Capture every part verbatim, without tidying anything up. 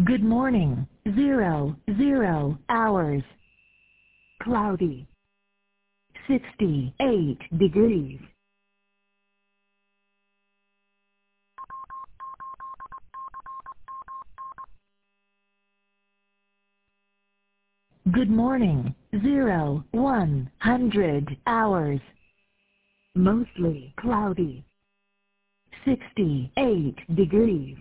Good morning, zero, zero, hours. Cloudy. sixty-eight degrees. Good morning, zero, one hundred, hours. Mostly cloudy. sixty-eight degrees.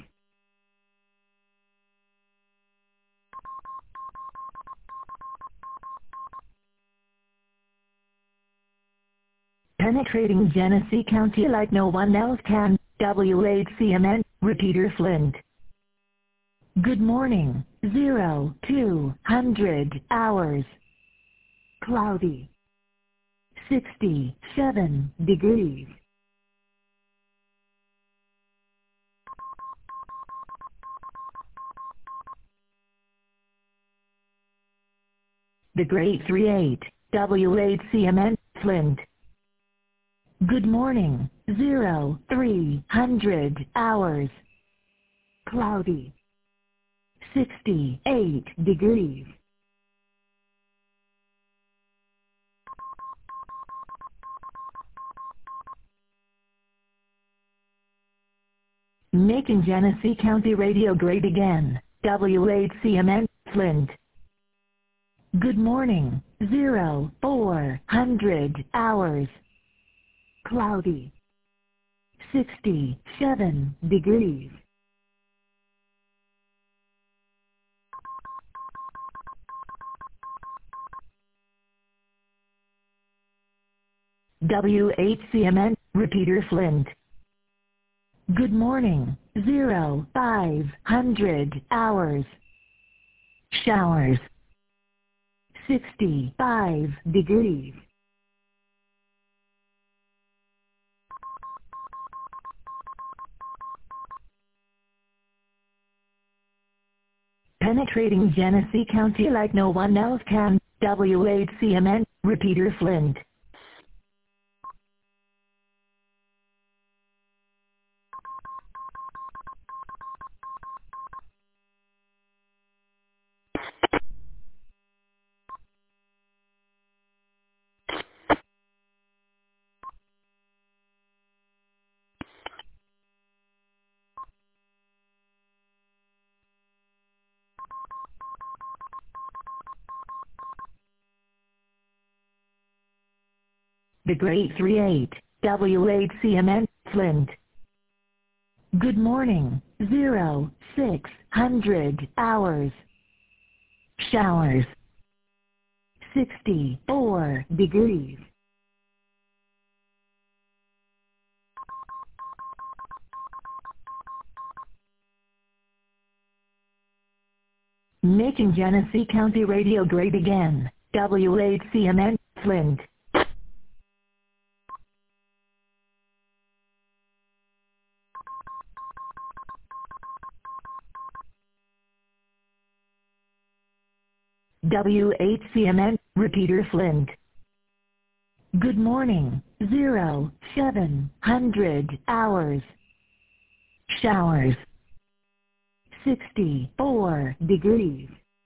Penetrating Genesee County like no one else can, W H C M N, Repeater Flint. Good morning, zero, two hundred, hours. Cloudy. sixty-seven degrees. The Great three eight, W H C M N, Flint. Good morning, zero, three hundred, hours. Cloudy. sixty-eight degrees. Making Genesee County radio great again, W H C M N, Flint. Good morning, zero, four hundred, hours. Cloudy. sixty-seven degrees. W H C M N, Repeater Flint. Good morning, zero, five hundred, hours. Showers. sixty-five degrees. Penetrating Genesee County like no one else can, W H C M N, Repeater Flint. The Great three eight, W H C M N, Flint. Good morning, zero, six hundred, hours. Showers. sixty-four degrees. Making Genesee County radio great again, W H C M N, Flint. W H C M N, Repeater Flint. Good morning, zero, seven hundred, hours. Showers. sixty-four degrees.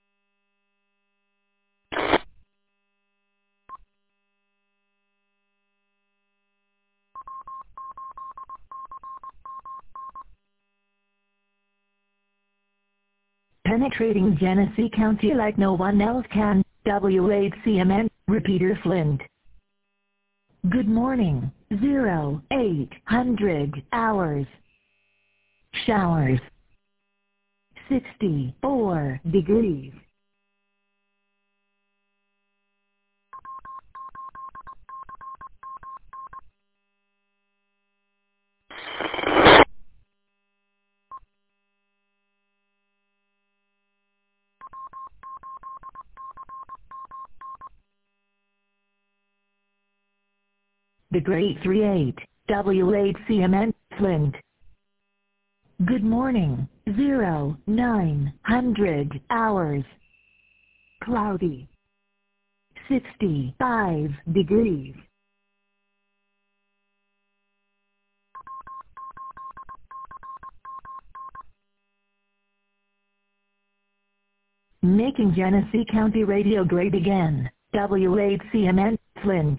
Penetrating Genesee County like no one else can, W H C M N, Repeater Flint. Good morning, zero, eight hundred, hours. Showers. sixty-four degrees. The Great three eight, W H C M N, Flint. Good morning, zero, nine hundred, hours. Cloudy. sixty-five degrees. Making Genesee County radio great again. W eight C M N, Flint.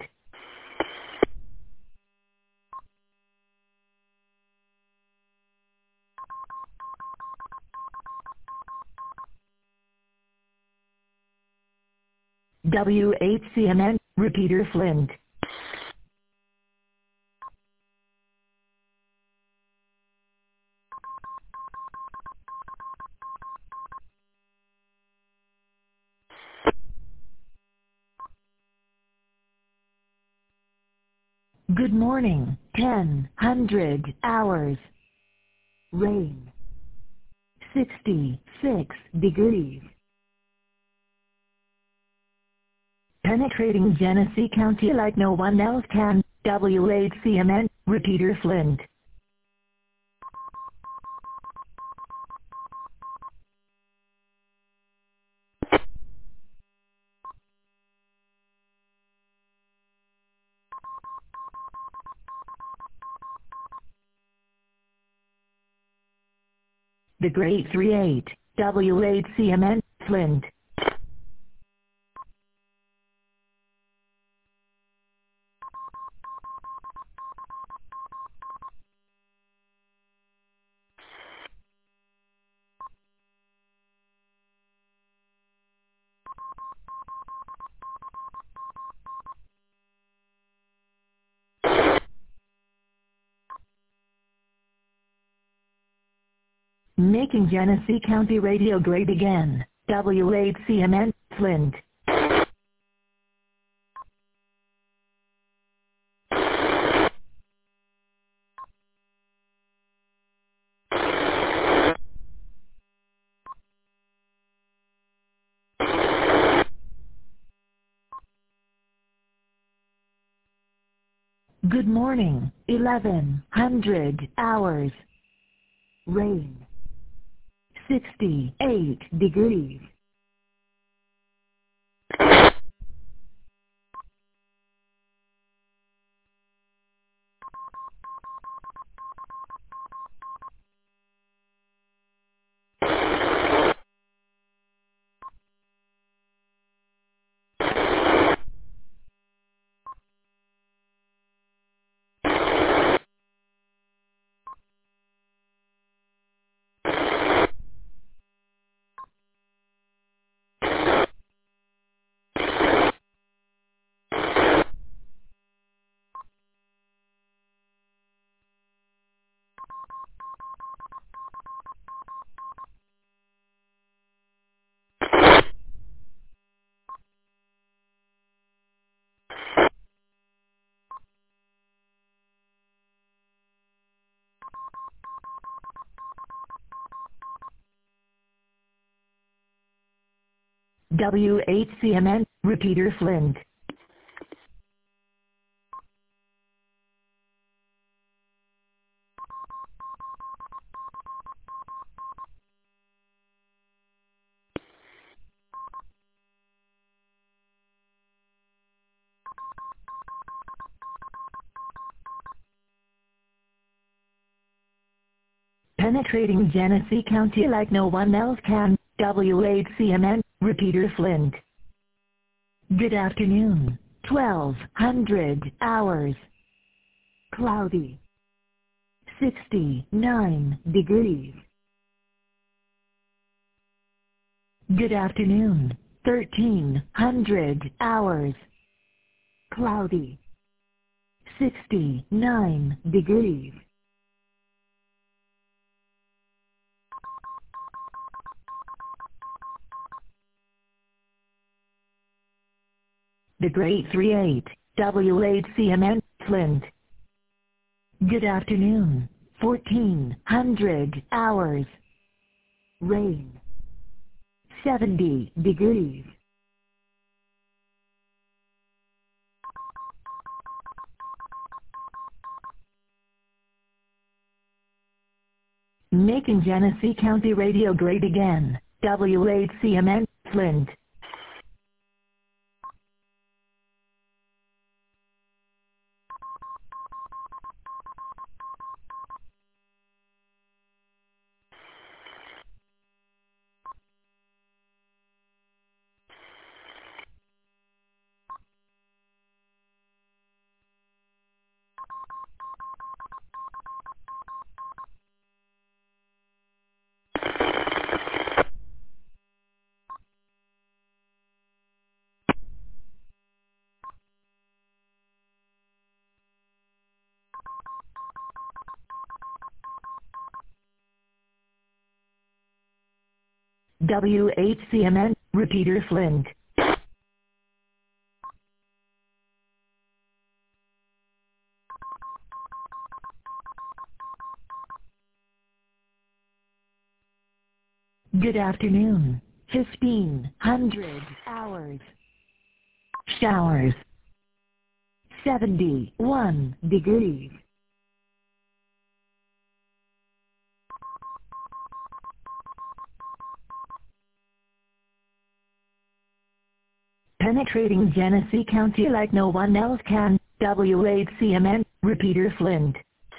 W eight C M N, repeater Flint. Good morning, ten hundred hours. Rain. sixty-six degrees. Penetrating Genesee County like no one else can. W eight C M N, repeater Flint. The Great three eight, W eight C M N, Flint. Making Genesee County radio great again. W eight C M N, Flint. Good morning, eleven hundred hours. Rain. sixty-eight degrees. W eight C M N, repeater Flint. Penetrating Genesee County like no one else can. W eight C M N, repeater Flint. Good afternoon, twelve hundred hours. Cloudy. sixty-nine degrees. Good afternoon, thirteen hundred hours. Cloudy. sixty-nine degrees. The Great three eight, W eight C M N, Flint. Good afternoon, fourteen hundred hours. Rain. seventy degrees. Making Genesee County radio great again. W eight C M N, Flint. W H C M N, repeater Flint. Good afternoon. fifteen hundred hours. Showers. seventy-one degrees. Penetrating Genesee County like no one else can. W H C M N, repeater Flint.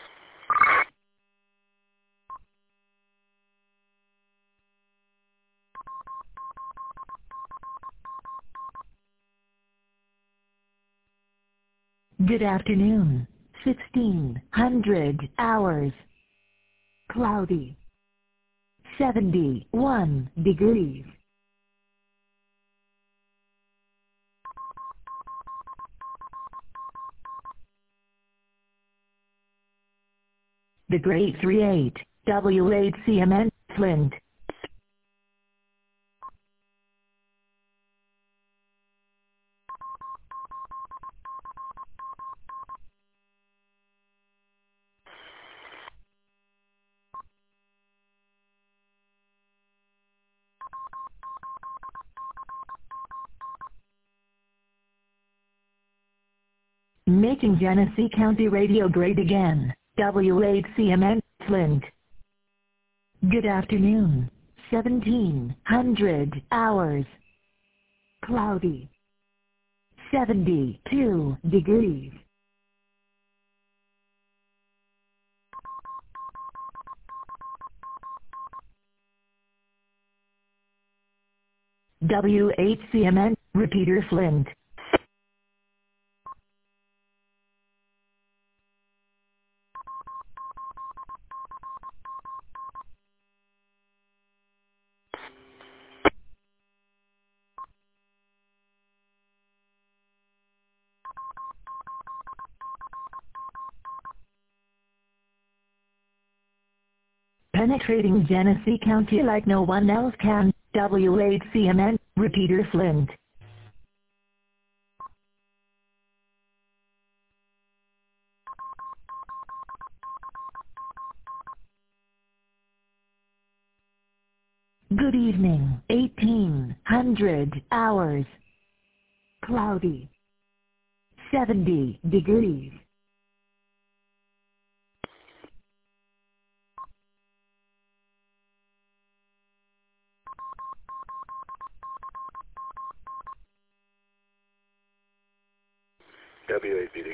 Good afternoon. sixteen hundred hours. Cloudy. seventy-one degrees. The Great three eight, W H C M N, Flint. Making Genesee County radio great again. W H C M N, Flint. Good afternoon. seventeen hundred hours. Cloudy. seventy-two degrees. W H C M N, repeater Flint. Penetrating Genesee County like no one else can. W H C M N, repeater Flint. Good evening. eighteen hundred hours. Cloudy. seventy degrees. W A B D.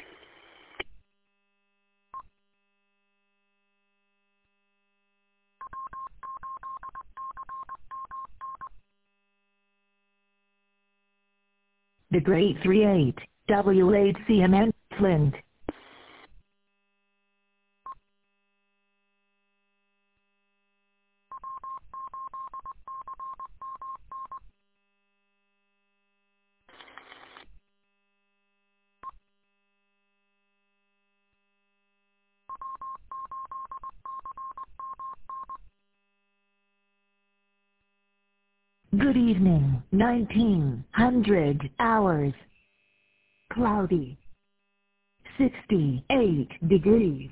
The Great three eight, W H C M N, Flint. Good evening. nineteen hundred hours. Cloudy. sixty-eight degrees.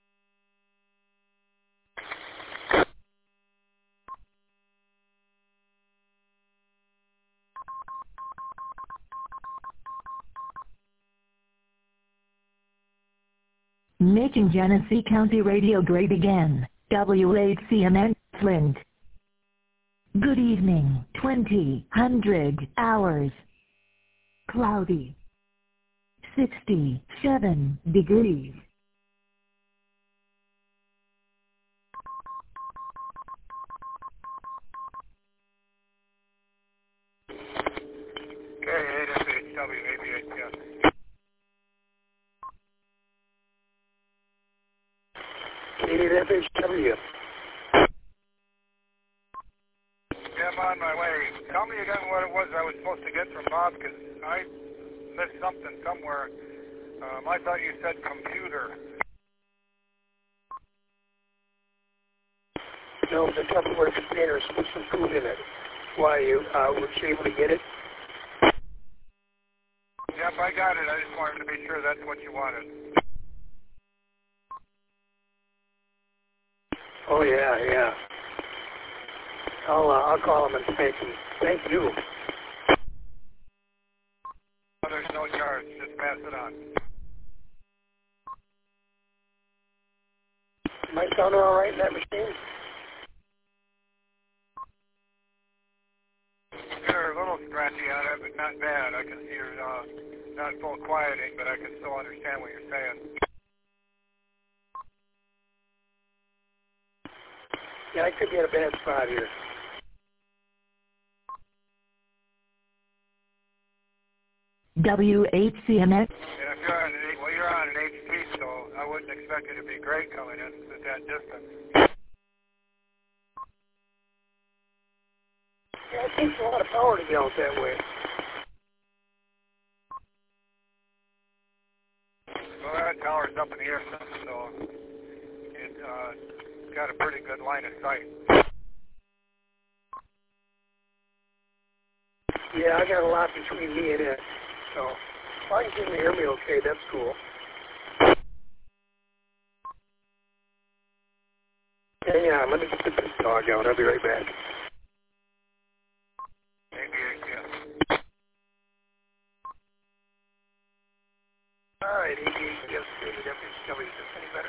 Making Genesee County radio great again. W H C M N, Flint. Good evening. twenty hundred hours. Cloudy. sixty-seven degrees. K eight F H W, A B H, yes. K eight F H W. Yeah, I'm on my way. Tell me again what it was I was supposed to get from Bob, because I missed something somewhere. Um, I thought you said computer. No, the Tupperware containers with some food in it. Why, you uh, were you able to get it? Yep, I got it. I just wanted to be sure that's what you wanted. Oh, yeah, yeah. I'll, uh, I'll call him and thank him. Thank you. Oh, there's no charge. Just pass it on. Am I sounding all right in that machine? You're a little scratchy on it, but not bad. I can see you're uh, not full quieting, but I can still understand what you're saying. Yeah, I could be in a bad spot here. W H C M X. And if you're on an, well, you're on an H P, so I wouldn't expect it to be great coming in at that distance. Yeah, it takes a lot of power to get out that way. Well, that tower's up in the air, so it uh, got a pretty good line of sight. Yeah, I got a lot between me and it, so if I can hear me okay, that's cool. Hang on, let me get this dog out. I'll be right back. Maybe, yeah. All right, A B H S, W H W, is this any better?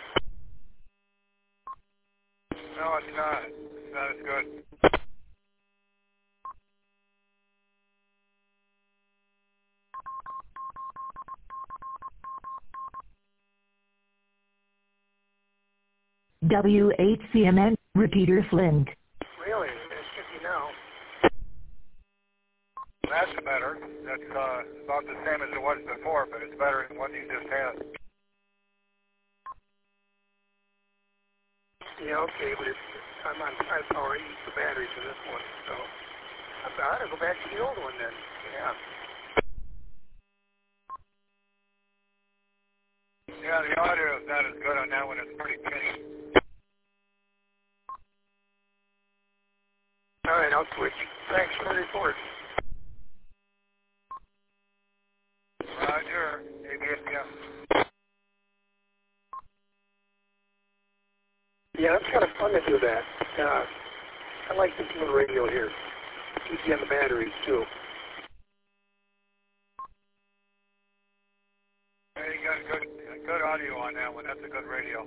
No, it's not. It's not as good. W H C M N, Repeater Flint. Really? It should be now. That's better. That's uh, about the same as it was before, but it's better than what you just had. Yeah, okay, but it's, I'm on high power. I use the batteries in this one, so I'm going to go back to the old one then. Yeah. Yeah, the audio is not as good on that one. It's pretty tinny. All right, I'll switch. Thanks for the report. Roger. A B S, yeah. Yeah, it's kind of fun to do that. Uh, I like this little radio here. Keeps you on the batteries, too. Yeah, you got good, good audio on that one. That's a good radio.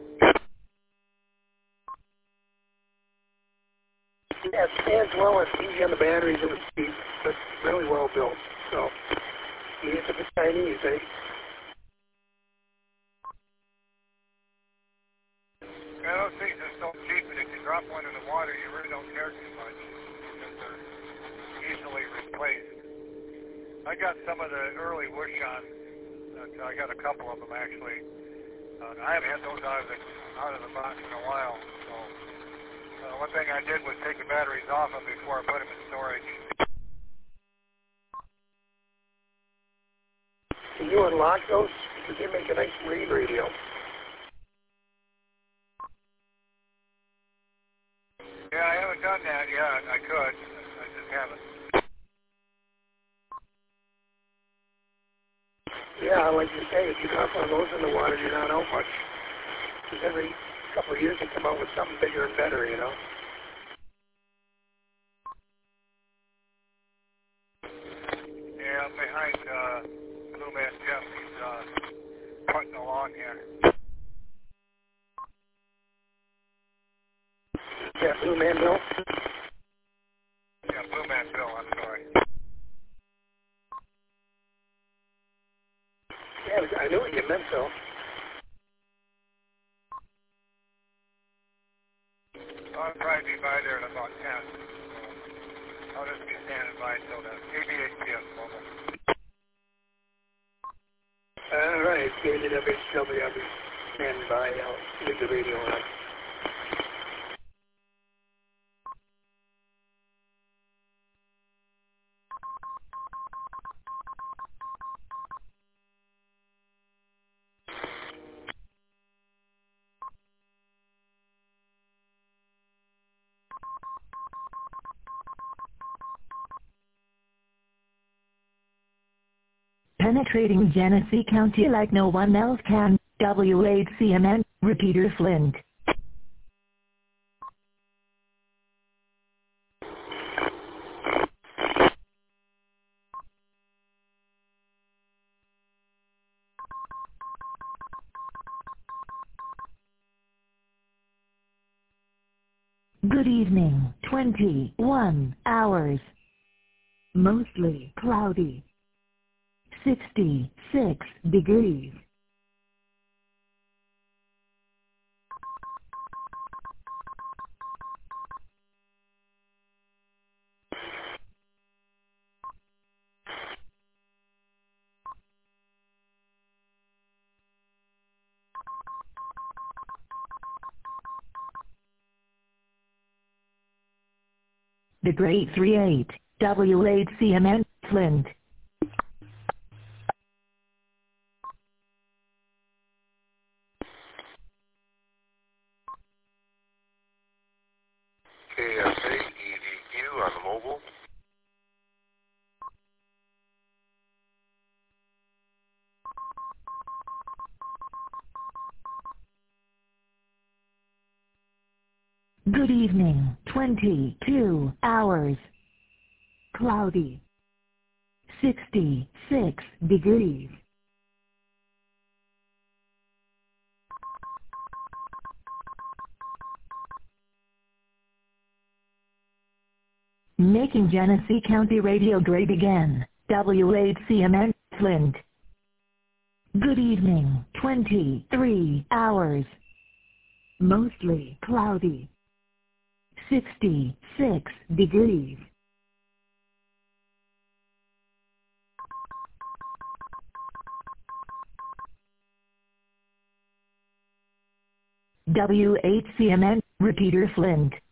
Yeah, it stands well. It's easy on the batteries and it's cheap. It's really well built. So, it's a bit Chinese, eh? Yeah, those things are so cheap, and if you drop one in the water, you really don't care too much because they're easily replaced. I got some of the early Wouxons. I got a couple of them actually. Uh, I haven't had those out of the out of the box in a while. So uh, one thing I did was take the batteries off them before I put them in storage. Can you unlock those? Because they make a nice read radio. Yeah, I haven't done that yet. I could. I just haven't. Yeah, like you say, if you drop one of those in the water, you're not out much. Because every couple of years they come out with something bigger and better, you know? Yeah, I'm behind uh, Blue Man Jeff. He's uh, putting along here. Yeah, Blue Man Bill? Yeah, Blue Man Bill, I'm sorry. Yeah, I knew what you meant, though. I'll probably be by there in about ten. So I'll just be standing by until then. A B H P S mobile. All right, K D W H W, I'll be standing by. I'll leave the radio on. penetrating Genesee County like no one else can. W eight C M N, Repeater Flint. Good evening, twenty-one hours. Mostly cloudy. sixty-six degrees. The Great three eight, W eight C M N, Flint. K S A E D Q on the mobile. Good evening, twenty-two hours. Cloudy. sixty-six degrees. Making Genesee County radio great again. W eight C M N, Flint. Good evening, twenty-three hours. Mostly cloudy. sixty-six degrees. W eight C M N, Repeater Flint.